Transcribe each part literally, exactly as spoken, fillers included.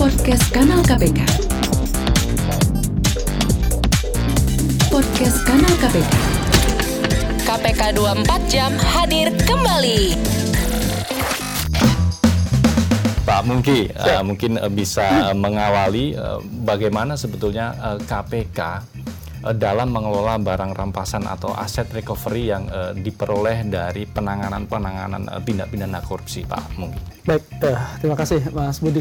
Podcast Kanal K P K. Podcast Kanal K P K. K P K dua puluh empat jam hadir kembali. Pak Mungki, ya. uh, mungkin uh, bisa uh, mengawali uh, bagaimana sebetulnya uh, K P K uh, dalam mengelola barang rampasan atau aset recovery yang uh, diperoleh dari penanganan-penanganan uh, tindak pidana korupsi, Pak Mungki. Baik, uh, terima kasih Mas Budi.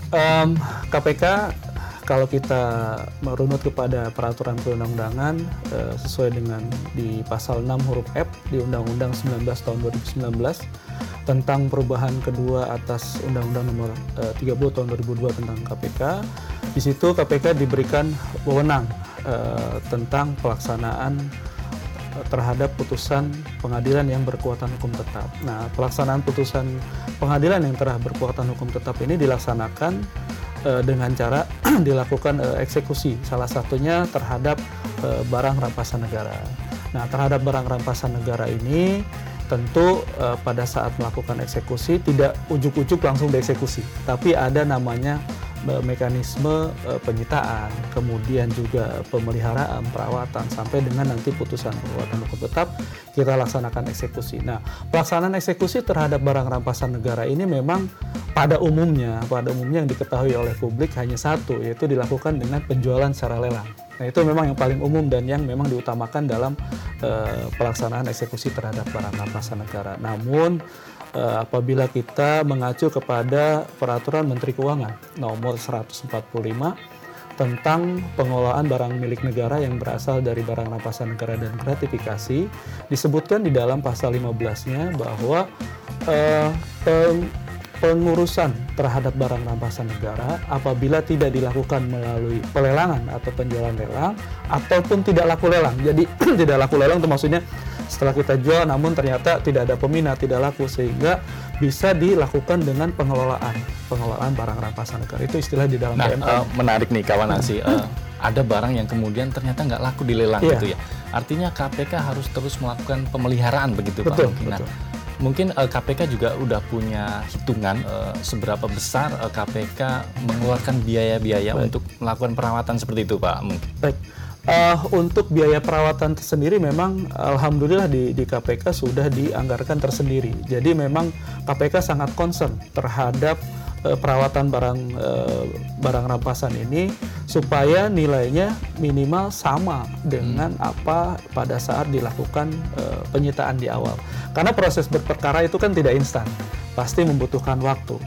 Um, K P K kalau kita merunut kepada peraturan perundang-undangan uh, sesuai dengan di pasal enam huruf F di Undang-Undang sembilan belas tahun dua ribu sembilan belas tentang perubahan kedua atas Undang-Undang nomor uh, tiga puluh tahun dua ribu dua tentang K P K. Di situ K P K diberikan wewenang uh, tentang pelaksanaan uh, terhadap putusan pengadilan yang berkekuatan hukum tetap. Nah, pelaksanaan putusan pengadilan yang telah berkekuatan hukum tetap ini dilaksanakan uh, dengan cara dilakukan uh, eksekusi, salah satunya terhadap uh, barang rampasan negara. Nah, terhadap barang rampasan negara ini tentu uh, pada saat melakukan eksekusi tidak ujuk-ujuk langsung dieksekusi, tapi ada namanya uh, mekanisme uh, penyitaan, kemudian juga pemeliharaan, perawatan, sampai dengan nanti putusan perbuatan hukum tetap kita laksanakan eksekusi. Nah, pelaksanaan eksekusi terhadap barang rampasan negara ini memang pada umumnya, pada umumnya yang diketahui oleh publik hanya satu, yaitu dilakukan dengan penjualan secara lelang. Nah, itu memang yang paling umum dan yang memang diutamakan dalam uh, pelaksanaan eksekusi terhadap barang rampasan negara. Namun, uh, apabila kita mengacu kepada Peraturan Menteri Keuangan nomor seratus empat puluh lima tentang pengelolaan barang milik negara yang berasal dari barang rampasan negara dan gratifikasi, disebutkan di dalam pasal lima belas-nya bahwa uh, peng- pengurusan terhadap barang rampasan negara apabila tidak dilakukan melalui pelelangan atau penjualan lelang ataupun tidak laku lelang. Jadi tidak laku lelang itu maksudnya setelah kita jual namun ternyata tidak ada peminat, tidak laku, sehingga bisa dilakukan dengan pengelolaan pengelolaan barang rampasan negara. Itu istilah di dalam nah, P M K. Uh, menarik nih kawan Asi. Uh, ada barang yang kemudian ternyata nggak laku di lelang yeah. gitu ya. Artinya K P K harus terus melakukan pemeliharaan begitu, betul, Pak Mungki. Nah, betul. Mungkin uh, K P K juga udah punya hitungan uh, seberapa besar uh, K P K mengeluarkan biaya-biaya Baik. untuk melakukan perawatan seperti itu, Pak Mungkin. Baik, uh, untuk biaya perawatan tersendiri memang alhamdulillah di, di K P K sudah dianggarkan tersendiri. Jadi memang K P K sangat concern terhadap uh, perawatan barang uh, barang rampasan ini supaya nilainya minimal sama dengan hmm. apa pada saat dilakukan uh, penyitaan di awal. Karena proses berperkara itu kan tidak instan, pasti membutuhkan waktu.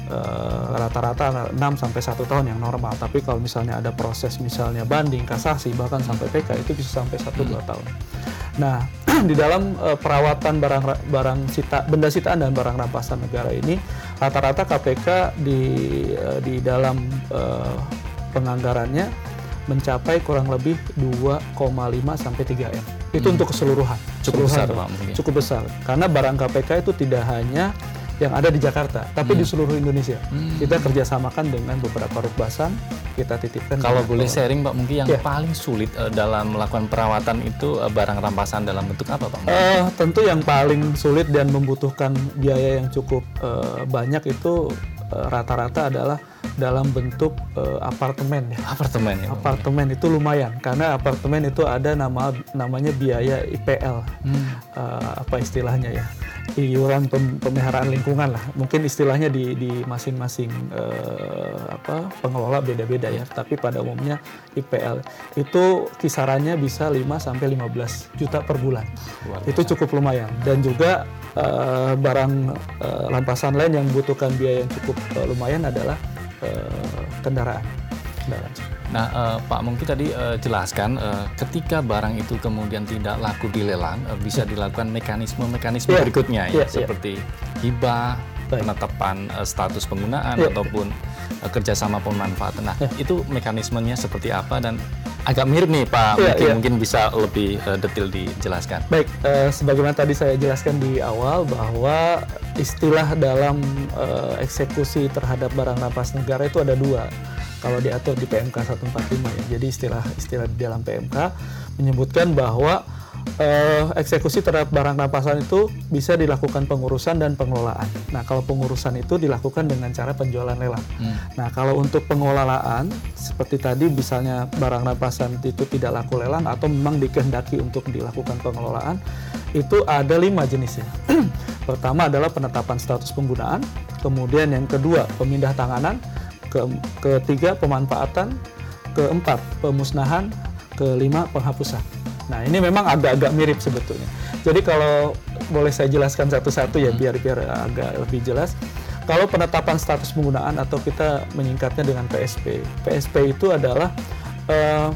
Uh, rata-rata enam sampai satu tahun yang normal. Tapi kalau misalnya ada proses misalnya banding, kasasi, bahkan sampai P K itu bisa sampai satu sampai dua tahun. Nah, di dalam uh, perawatan barang barang sita, benda sitaan dan barang rampasan negara ini rata-rata K P K di uh, di dalam uh, penganggarannya mencapai kurang lebih dua koma lima sampai tiga M. Itu hmm. untuk keseluruhan. Cukup besar, Pak. Mungkin. Cukup besar. Karena barang K P K itu tidak hanya yang ada di Jakarta, tapi hmm. di seluruh Indonesia. Hmm. Kita kerjasamakan dengan beberapa rukbasan, kita titipkan. Kalau boleh sharing, Pak, mungkin yang ya. paling sulit uh, dalam melakukan perawatan itu uh, barang rampasan dalam bentuk apa, Pak? Uh, tentu yang paling sulit dan membutuhkan biaya yang cukup uh, banyak itu uh, rata-rata adalah dalam bentuk uh, apartemen ya. Apartemen ya. Apartemen itu lumayan karena apartemen itu ada nama namanya biaya I P L. Hmm. Uh, apa istilahnya ya? Iuran pem, pemeliharaan lingkungan lah. Mungkin istilahnya di di masing-masing uh, apa pengelola beda-beda ya, tapi pada umumnya I P L itu kisarannya bisa lima sampai lima belas juta per bulan. Itu cukup lumayan dan juga uh, barang uh, rampasan lain yang membutuhkan biaya yang cukup uh, lumayan adalah uh, kendaraan. kendaraan. Nah, uh, Pak Mungki tadi uh, jelaskan uh, ketika barang itu kemudian tidak laku di lelang, uh, bisa dilakukan mekanisme-mekanisme yeah. berikutnya ya, yeah, seperti hibah, penetapan uh, status penggunaan yeah. ataupun uh, kerjasama pemanfaatan. Nah, yeah. itu mekanismenya seperti apa dan agak mirip nih Pak yeah, Mungki, yeah. mungkin bisa lebih uh, detail dijelaskan. Baik, uh, sebagaimana tadi saya jelaskan di awal bahwa istilah dalam uh, eksekusi terhadap barang rampas negara itu ada dua. Kalau diatur di P M K seratus empat puluh lima ya. Jadi istilah istilah di dalam P M K menyebutkan bahwa Uh, eksekusi terhadap barang rampasan itu bisa dilakukan pengurusan dan pengelolaan. Nah, kalau pengurusan itu dilakukan dengan cara penjualan lelang. Hmm. Nah, kalau untuk pengelolaan, seperti tadi misalnya barang rampasan itu tidak laku lelang atau memang dikehendaki untuk dilakukan pengelolaan, itu ada lima jenisnya. Pertama adalah penetapan status penggunaan, kemudian yang kedua pemindah tanganan, ke ketiga pemanfaatan, keempat pemusnahan, kelima penghapusan. Nah, ini memang agak-agak mirip sebetulnya. Jadi kalau boleh saya jelaskan satu-satu ya, biar biar agak lebih jelas. Kalau penetapan status penggunaan atau kita menyingkatnya dengan P S P. P S P itu adalah uh,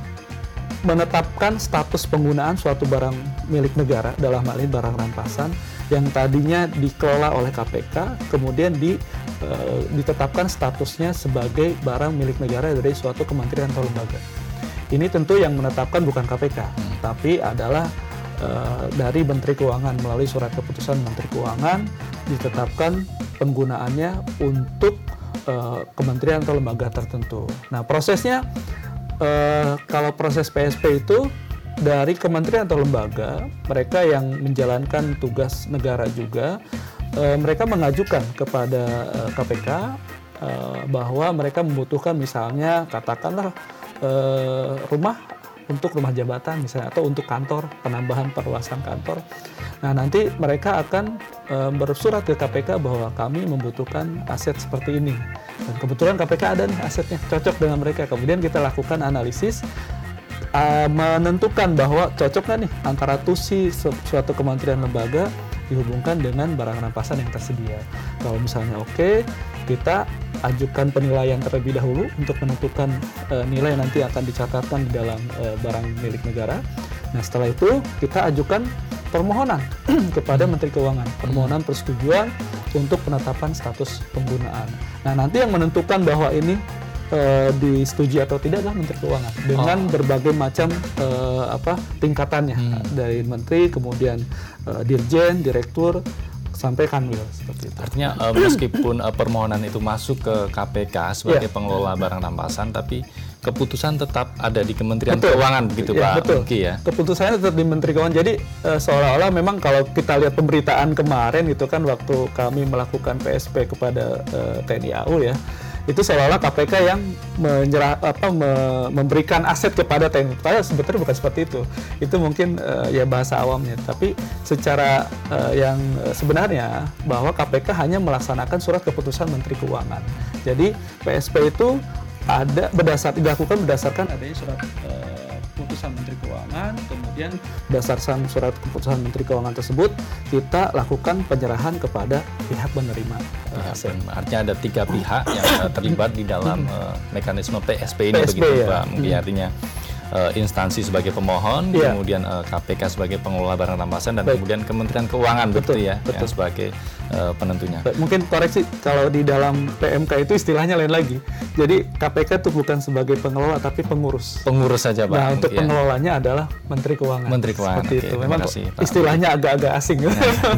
menetapkan status penggunaan suatu barang milik negara, dalam hal ini barang rampasan yang tadinya dikelola oleh K P K, kemudian di, uh, ditetapkan statusnya sebagai barang milik negara dari suatu kementerian atau lembaga. Ini tentu yang menetapkan bukan K P K, hmm. tapi adalah uh, dari Menteri Keuangan melalui surat keputusan Menteri Keuangan ditetapkan penggunaannya untuk uh, kementerian atau lembaga tertentu. Nah, prosesnya uh, kalau proses P S P itu dari kementerian atau lembaga, mereka yang menjalankan tugas negara juga, uh, mereka mengajukan kepada uh, K P K uh, bahwa mereka membutuhkan misalnya katakanlah Uh, rumah untuk rumah jabatan misalnya atau untuk kantor, penambahan perluasan kantor. Nah, nanti mereka akan uh, bersurat ke K P K bahwa kami membutuhkan aset seperti ini. Dan kebetulan K P K ada nih asetnya, cocok dengan mereka. Kemudian kita lakukan analisis uh, menentukan bahwa cocok nggak nih antara tusi suatu kementerian lembaga dihubungkan dengan barang rampasan yang tersedia. Kalau misalnya oke, okay, kita ajukan penilaian terlebih dahulu untuk menentukan uh, nilai yang nanti akan dicatatkan di dalam uh, barang milik negara. Nah, setelah itu kita ajukan permohonan kepada Menteri Keuangan, permohonan persetujuan untuk penetapan status penggunaan. Nah, nanti yang menentukan bahwa ini uh, disetujui atau tidak adalah Menteri Keuangan dengan oh. berbagai macam uh, apa tingkatannya, hmm. dari menteri, kemudian uh, dirjen, direktur, sampai kanwil seperti itu. Artinya uh, meskipun uh, permohonan itu masuk ke K P K sebagai yeah. pengelola barang rampasan, tapi keputusan tetap ada di Kementerian betul. Keuangan begitu ya, Pak betul. Mungki ya. Keputusannya tetap di Menteri Keuangan. Jadi uh, seolah-olah memang kalau kita lihat pemberitaan kemarin itu kan waktu kami melakukan P S P kepada uh, T N I A U ya, itu seolah-olah K P K yang menyerah apa me, memberikan aset kepada T N I. Padahal sebetulnya bukan seperti itu. Itu mungkin uh, ya bahasa awamnya. Tapi secara uh, yang uh, sebenarnya bahwa K P K hanya melaksanakan surat keputusan Menteri Keuangan. Jadi P S P itu ada berdasar dilakukan berdasarkan adanya surat uh, keputusan Menteri Keuangan, kemudian berdasarkan surat keputusan Menteri Keuangan tersebut kita lakukan penyerahan kepada pihak penerima uh, aset. Artinya ada tiga pihak yang uh, terlibat di dalam uh, mekanisme P S P ini P S P, begitu ya. Pak. Mungkin hmm. artinya uh, instansi sebagai pemohon, yeah. kemudian uh, K P K sebagai pengelola barang rampasan dan Baik. kemudian Kementerian Keuangan betul, betul ya betul. yang sebagai uh, penentunya. Baik, mungkin koreksi kalau di dalam P M K itu istilahnya lain lagi. Jadi K P K itu bukan sebagai pengelola tapi pengurus. Pengurus saja Pak. Nah, untuk ya. pengelolanya adalah Menteri Keuangan. Menteri Keuangan. Seperti Oke, itu. Memang kasih, istilahnya agak-agak asing. Nah,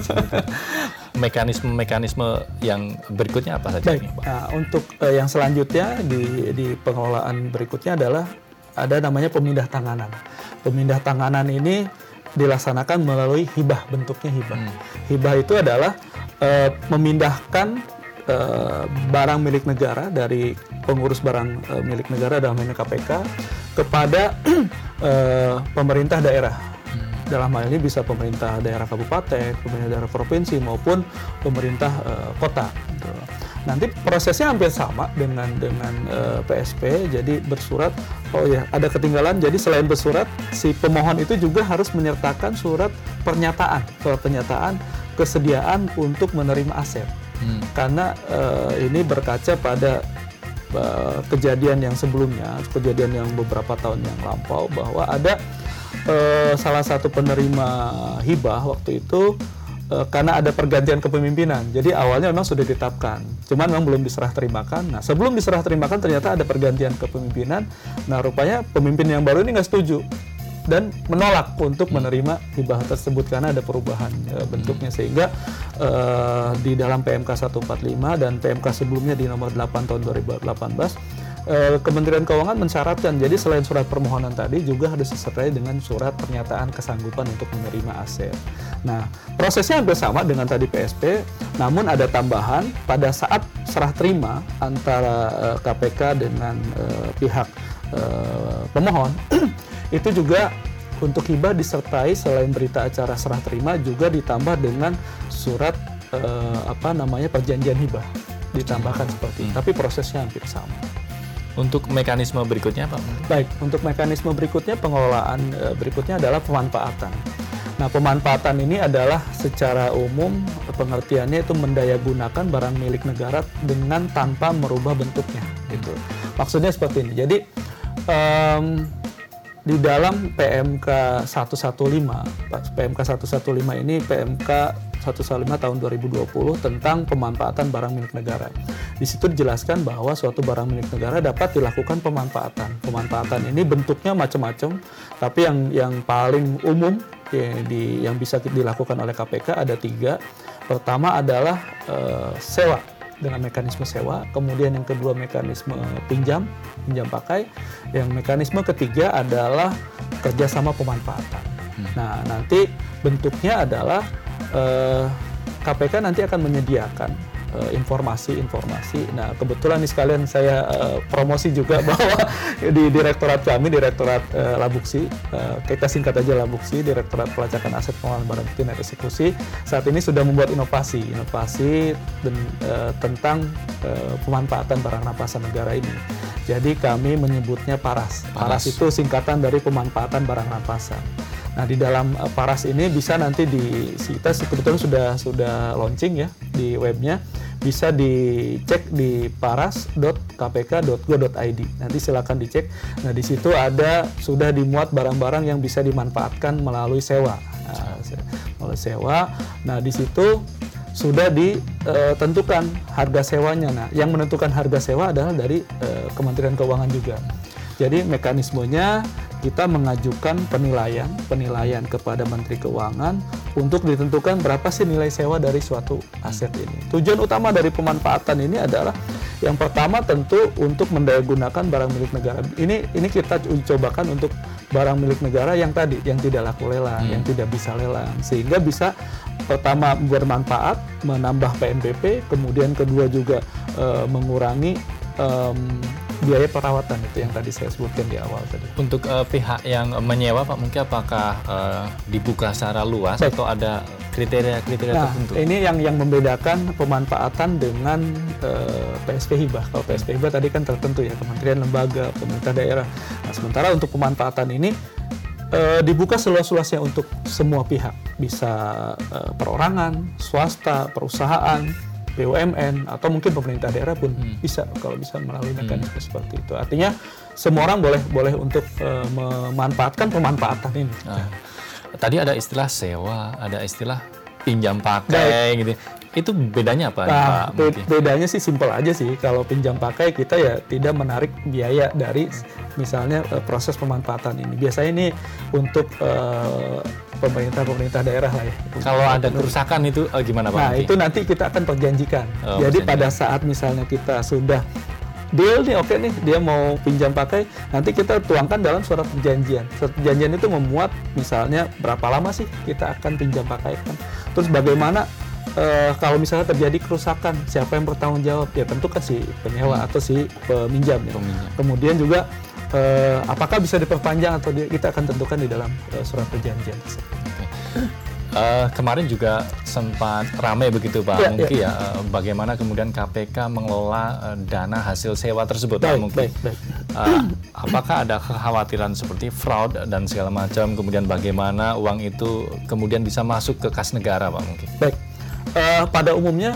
mekanisme-mekanisme yang berikutnya apa saja? Baik. Ini, Pak? Nah, untuk uh, yang selanjutnya di di pengelolaan berikutnya adalah ada namanya pemindah tanganan. Pemindah tanganan ini dilaksanakan melalui hibah, bentuknya hibah. Hmm. Hibah itu adalah uh, memindahkan uh, barang milik negara dari pengurus barang uh, milik negara dalam hal ini K P K kepada uh, pemerintah daerah. Hmm. Dalam hal ini bisa pemerintah daerah kabupaten, pemerintah daerah provinsi maupun pemerintah uh, kota. Gitu. Nanti prosesnya hampir sama dengan dengan uh, P S P, jadi bersurat. Oh ya, ada ketinggalan. Jadi selain bersurat, si pemohon itu juga harus menyertakan surat pernyataan, surat pernyataan kesediaan untuk menerima aset. Hmm. Karena uh, ini berkaca pada uh, kejadian yang sebelumnya, kejadian yang beberapa tahun yang lampau, bahwa ada uh, salah satu penerima hibah waktu itu. Karena ada pergantian kepemimpinan, jadi awalnya memang sudah ditetapkan, cuman memang belum diserah terimakan. Nah, sebelum diserah terimakan ternyata ada pergantian kepemimpinan. Nah, rupanya pemimpin yang baru ini nggak setuju dan menolak untuk menerima hibah tersebut karena ada perubahan e, bentuknya, sehingga e, di dalam P M K seratus empat puluh lima dan P M K sebelumnya di nomor delapan tahun dua ribu delapan belas eh, Kementerian Keuangan mensyaratkan, jadi selain surat permohonan tadi juga harus disertai dengan surat pernyataan kesanggupan untuk menerima aset. Nah, prosesnya hampir sama dengan tadi P S P, namun ada tambahan pada saat serah terima antara eh, K P K dengan eh, pihak eh, pemohon itu juga untuk hibah disertai selain berita acara serah terima juga ditambah dengan surat eh, apa namanya perjanjian hibah, ditambahkan seperti itu. Hmm. Tapi prosesnya hampir sama. Untuk mekanisme berikutnya Pak? Baik, untuk mekanisme berikutnya pengelolaan e, berikutnya adalah pemanfaatan. Nah, pemanfaatan ini adalah secara umum pengertiannya itu mendayagunakan barang milik negara dengan tanpa merubah bentuknya, gitu. Maksudnya seperti ini. Jadi um, di dalam P M K seratus lima belas, P M K seratus lima belas ini P M K seratus lima belas tahun dua ribu dua puluh tentang pemanfaatan barang milik negara. Di situ dijelaskan bahwa suatu barang milik negara dapat dilakukan pemanfaatan. Pemanfaatan ini bentuknya macam-macam, tapi yang yang paling umum ya, di, yang bisa dilakukan oleh K P K ada tiga. Pertama adalah uh, sewa dengan mekanisme sewa, kemudian yang kedua mekanisme pinjam, pinjam pakai, yang mekanisme ketiga adalah kerjasama pemanfaatan. Hmm. Nah, nanti bentuknya adalah uh, K P K nanti akan menyediakan uh, informasi-informasi. Nah, kebetulan nih sekalian saya uh, promosi juga bahwa di direktorat kami, direktorat uh, Labuksi, uh, kita singkat aja Labuksi, Direktorat Pelacakan Aset Pengelolaan Barang Bukti dan Eksekusi, saat ini sudah membuat inovasi, inovasi dan, uh, tentang uh, pemanfaatan barang rampasan negara ini. Jadi kami menyebutnya PARAS. PARAS itu singkatan dari pemanfaatan barang rampasan. Nah, di dalam uh, PARAS ini bisa nanti di kita kebetulan sudah sudah launching ya di webnya, bisa dicek di paras dot k p k dot go dot i d. Nanti silakan dicek. Nah, di situ ada sudah dimuat barang-barang yang bisa dimanfaatkan melalui sewa. Nah, melalui sewa. Nah, di situ sudah ditentukan harga sewanya. Nah, yang menentukan harga sewa adalah dari uh, Kementerian Keuangan juga. Jadi mekanismenya kita mengajukan penilaian, penilaian kepada Menteri Keuangan untuk ditentukan berapa sih nilai sewa dari suatu aset ini. Tujuan utama dari pemanfaatan ini adalah yang pertama tentu untuk mendayagunakan barang milik negara. Ini ini kita cobakan untuk barang milik negara yang tadi, yang tidak laku lelang, hmm. yang tidak bisa lelang, sehingga bisa pertama bermanfaat, menambah P N B P, kemudian kedua juga e, mengurangi um, biaya perawatan itu yang tadi saya sebutkan di awal tadi. Untuk uh, pihak yang menyewa Pak, mungkin apakah uh, dibuka secara luas Baik. atau ada kriteria-kriteria nah, tertentu? Ini yang yang membedakan pemanfaatan dengan uh, P S P hibah. Kalau P S P hibah tadi kan tertentu ya, kementerian, lembaga, pemerintah daerah. Nah, sementara untuk pemanfaatan ini uh, dibuka seluas-luasnya untuk semua pihak. Bisa uh, perorangan, swasta, perusahaan, B U M N, atau mungkin pemerintah daerah pun hmm. bisa kalau bisa melalui mekanisme hmm. seperti itu. Artinya semua orang boleh boleh untuk uh, memanfaatkan pemanfaatan ini. Nah, tadi ada istilah sewa, ada istilah pinjam pakai Baik. gitu. Itu bedanya apa? Nah, Pak, be- bedanya sih simpel aja sih. Kalau pinjam pakai kita ya tidak menarik biaya dari misalnya uh, proses pemanfaatan ini. Biasanya ini untuk uh, pemerintah-pemerintah daerah lah ya. Kalau ada kerusakan itu uh, gimana Pak? Nah, nanti? itu nanti kita akan perjanjikan. Oh, Jadi perjanjikan. Pada saat misalnya kita sudah deal nih, oke nih, dia mau pinjam pakai, nanti kita tuangkan dalam surat perjanjian. Surat perjanjian itu memuat misalnya berapa lama sih kita akan pinjam pakai kan. Terus bagaimana Uh, kalau misalnya terjadi kerusakan, siapa yang bertanggung jawab? Ya tentu kan si penyewa hmm. atau si peminjam. Ya. Peminjam. Kemudian juga uh, apakah bisa diperpanjang atau dia, kita akan tentukan di dalam uh, surat perjanjian. Okay. Uh, kemarin juga sempat ramai begitu Pak ya, Mungki ya, ya uh, bagaimana kemudian K P K mengelola uh, dana hasil sewa tersebut Pak Mungki. Baik, baik. Uh, apakah ada kekhawatiran seperti fraud dan segala macam, kemudian bagaimana uang itu kemudian bisa masuk ke kas negara Pak Mungki? Baik. Uh, pada umumnya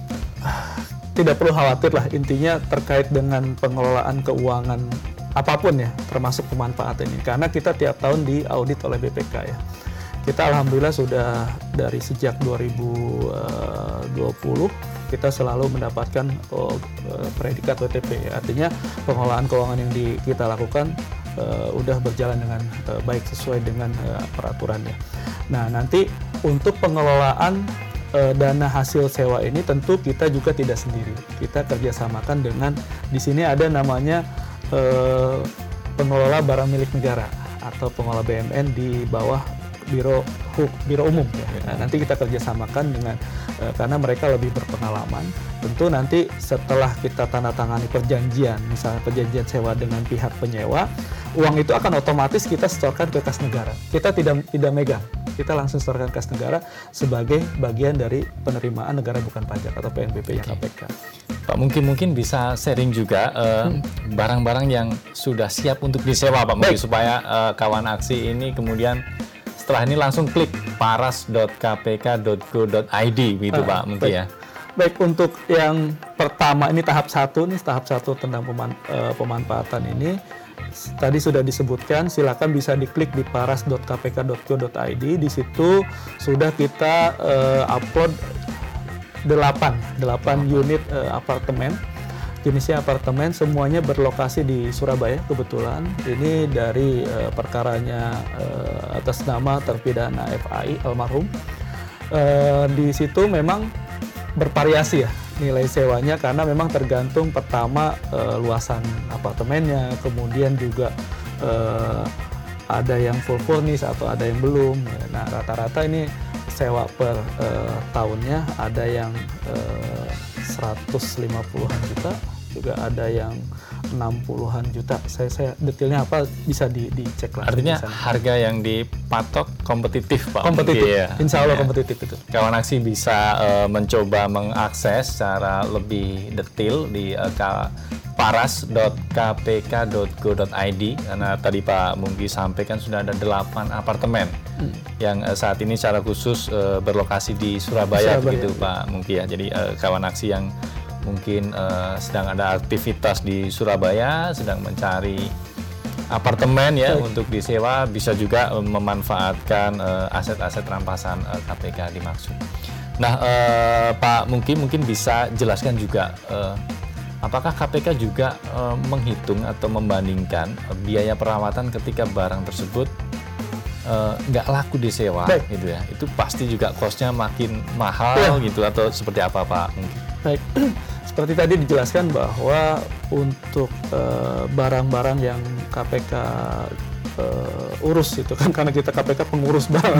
uh, tidak perlu khawatir lah, intinya terkait dengan pengelolaan keuangan apapun ya, termasuk pemanfaatan ini, karena kita tiap tahun diaudit oleh B P K ya. Kita alhamdulillah sudah dari sejak dua ribu dua puluh kita selalu mendapatkan oh, predikat W T P ya. Artinya pengelolaan keuangan yang di, kita lakukan uh, udah berjalan dengan uh, baik sesuai dengan uh, peraturannya. Nah, nanti untuk pengelolaan uh, dana hasil sewa ini tentu kita juga tidak sendiri. Kita kerjasamakan dengan, di sini ada namanya uh, pengelola barang milik negara atau pengelola B M N di bawah Biro Biro Umum. Ya. Nah, nanti kita kerjasamakan dengan uh, karena mereka lebih berpengalaman. Tentu nanti setelah kita tanda tangani perjanjian, misalnya perjanjian sewa dengan pihak penyewa, uang itu akan otomatis kita setorkan ke kas negara. Kita tidak tidak megang, kita langsung setorkan kas negara sebagai bagian dari penerimaan negara bukan pajak atau P N B P-nya K P K. Pak, mungkin mungkin bisa sharing juga uh, hmm. barang-barang yang sudah siap untuk disewa, Pak, mungkin supaya uh, kawan aksi ini kemudian setelah ini langsung klik paras dot k p k dot go dot i d gitu, uh, Pak, mungkin baik. ya. Baik, untuk yang pertama ini tahap satu nih, tahap satu tentang peman, uh, pemanfaatan ini tadi sudah disebutkan, silakan bisa diklik di paras dot k p k dot go dot i d. Di situ sudah kita uh, upload delapan unit uh, apartemen. Jenisnya apartemen, semuanya berlokasi di Surabaya kebetulan. Ini dari uh, perkaranya uh, atas nama terpidana F A I almarhum. Uh, di situ memang bervariasi ya nilai sewanya karena memang tergantung pertama uh, luasan apartemennya, kemudian juga uh, ada yang full furnish atau ada yang belum. Nah, rata-rata ini sewa per uh, tahunnya ada yang uh, seratus lima puluhan juta, juga ada yang enam puluhan juta. Saya saya detailnya apa bisa di, dicek lah. Artinya harga yang dipatok kompetitif, Pak. Kompetitif, ya. insya Allah ya. kompetitif itu. Kawan aksi bisa uh, mencoba mengakses secara lebih detail di uh, paras dot k p k dot go dot i d karena tadi Pak Mungki sampaikan sudah ada delapan apartemen hmm. yang uh, saat ini secara khusus uh, berlokasi di Surabaya, Surabaya begitu ya. Pak Mungki ya. Jadi uh, kawan aksi yang mungkin uh, sedang ada aktivitas di Surabaya, sedang mencari apartemen ya Baik. untuk disewa, bisa juga uh, memanfaatkan uh, aset-aset rampasan uh, K P K dimaksud. Nah, uh, Pak Mungki mungkin bisa jelaskan juga uh, apakah K P K juga uh, menghitung atau membandingkan uh, biaya perawatan ketika barang tersebut nggak uh, laku disewa, Baik. gitu ya? Itu pasti juga cost-nya makin mahal ya. gitu atau seperti apa, Pak Mungki? Baik. Seperti tadi dijelaskan bahwa untuk uh, barang-barang yang K P K uh, urus itu kan karena kita K P K pengurus barang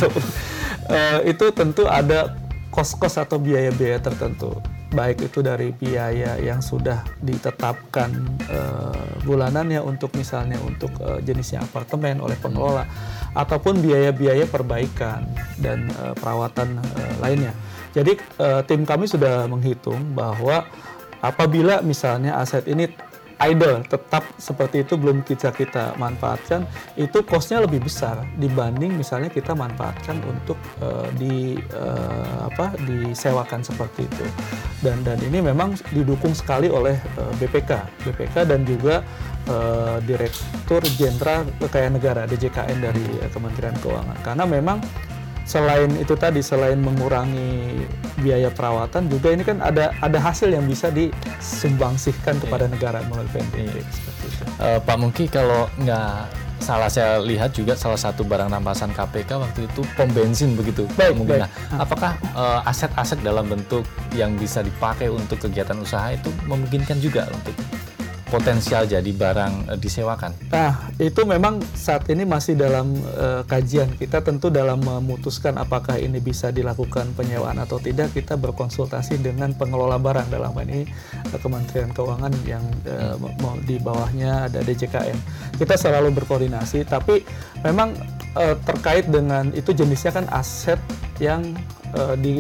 uh, itu tentu ada kos-kos atau biaya-biaya tertentu, baik itu dari biaya yang sudah ditetapkan uh, bulanannya untuk misalnya untuk uh, jenisnya apartemen oleh pengelola ataupun biaya-biaya perbaikan dan uh, perawatan uh, lainnya. Jadi uh, tim kami sudah menghitung bahwa apabila misalnya aset ini idle, tetap seperti itu belum kita kita manfaatkan, itu cost-nya lebih besar dibanding misalnya kita manfaatkan untuk uh, di uh, apa disewakan seperti itu. Dan dan ini memang didukung sekali oleh uh, B P K, B P K dan juga uh, Direktur Jenderal Kekayaan Negara D J K N dari uh, Kementerian Keuangan. Karena memang selain itu tadi, selain mengurangi biaya perawatan, juga ini kan ada ada hasil yang bisa disumbangsihkan kepada yeah. negara melalui P N B P. Yeah. Seperti itu. Uh, Pak Mungki, kalau nggak salah saya lihat juga salah satu barang rampasan K P K waktu itu pom bensin begitu. Baik, mungkin. baik. Nah, apakah uh, aset-aset dalam bentuk yang bisa dipakai untuk kegiatan usaha itu memungkinkan juga untuk potensial jadi barang uh, disewakan? Nah, itu memang saat ini masih dalam uh, kajian. Kita tentu dalam memutuskan apakah ini bisa dilakukan penyewaan atau tidak, kita berkonsultasi dengan pengelola barang, dalam hal ini uh, Kementerian Keuangan yang uh, hmm. di bawahnya ada D J K N. Kita selalu berkoordinasi, tapi memang uh, terkait dengan itu jenisnya kan aset yang uh, di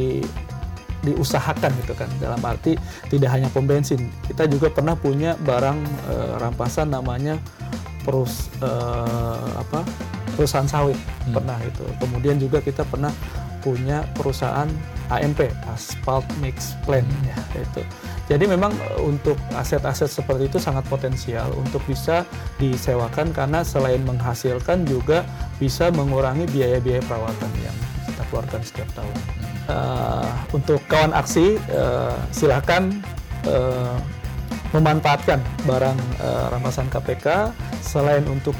diusahakan gitu kan, dalam arti tidak hanya pom bensin, kita juga pernah punya barang e, rampasan namanya perus e, apa perusahaan sawit hmm. pernah itu, kemudian juga kita pernah punya perusahaan A M P, Asphalt Mix Plant hmm. ya itu. Jadi memang untuk aset-aset seperti itu sangat potensial untuk bisa disewakan karena selain menghasilkan juga bisa mengurangi biaya-biaya perawatan yang kita keluarkan setiap tahun. Uh, untuk kawan aksi uh, silakan uh, memanfaatkan barang uh, rampasan K P K, selain untuk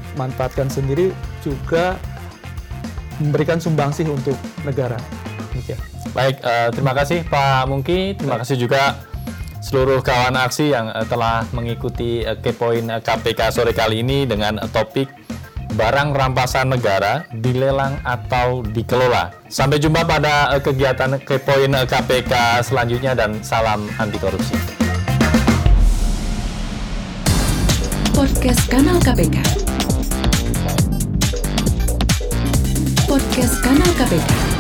dimanfaatkan sendiri juga memberikan sumbangsih untuk negara. Baik, uh, terima kasih Pak Mungki, terima kasih juga seluruh kawan aksi yang uh, telah mengikuti uh, Kepoin uh, K P K sore kali ini dengan uh, topik barang rampasan negara dilelang atau dikelola. Sampai jumpa pada uh, kegiatan Kepoin uh, K P K selanjutnya dan salam anti korupsi. Podcast Kanal K P K. Podcast Kanal K P K.